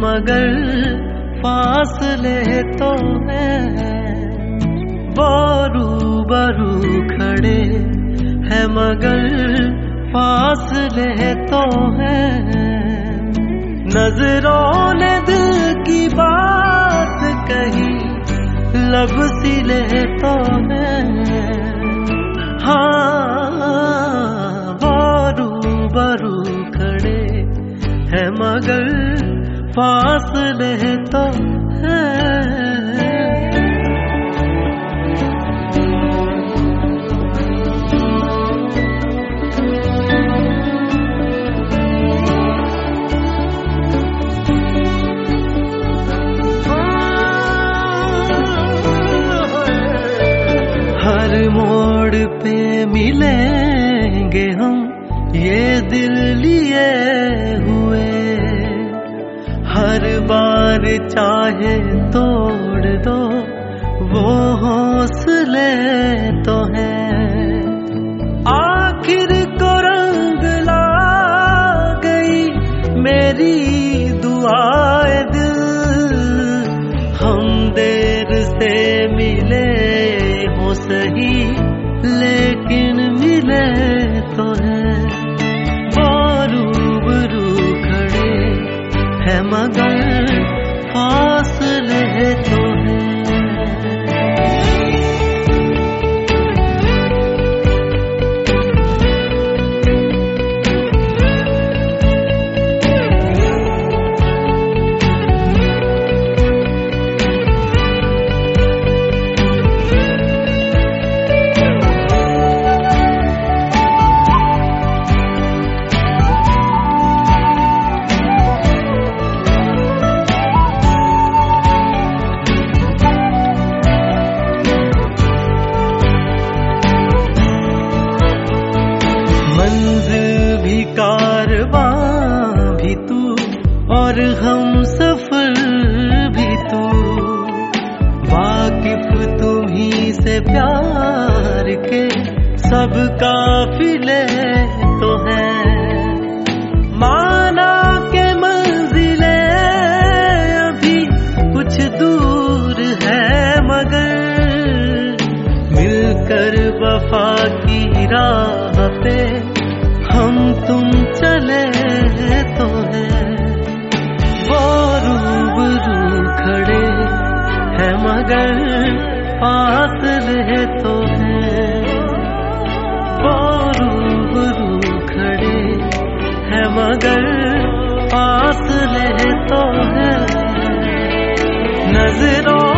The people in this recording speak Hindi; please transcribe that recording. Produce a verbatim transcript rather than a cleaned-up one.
मगर फासले तो हैं। वो रूबरू खड़े हैं मगर फासले तो हैं। नजरों ने दिल की बात कही, लब सिले तो हैं। हाँ, वो रूबरू खड़े हैं मगर फासले तो हैं। हर मोड़ पे मिलेंगे हम ये दिल लिए हुए, हर बार चाहे तोड़ दो वो हौसले तो हैं। आखिर को रंग ला गई मेरी दुआए दिल, हम देर से मिले हो सही लेकिन मिले तो हैं। वो रूबरू खड़े हैं मगर फासले तो हैं। मंजिल भी कारवां भी तू और हम सफर भी तू, वाकिफ तुम्ही से प्यार के सब काफिले तो हैं। माना के मंजिले अभी कुछ दूर है मगर मिलकर वफा की राह पे हम तुम चले तो हैं। वो रूबरू खड़े हैं मगर फासले तो हैं। वो रूबरू खड़े हैं मगर फासले तो हैं। नजरों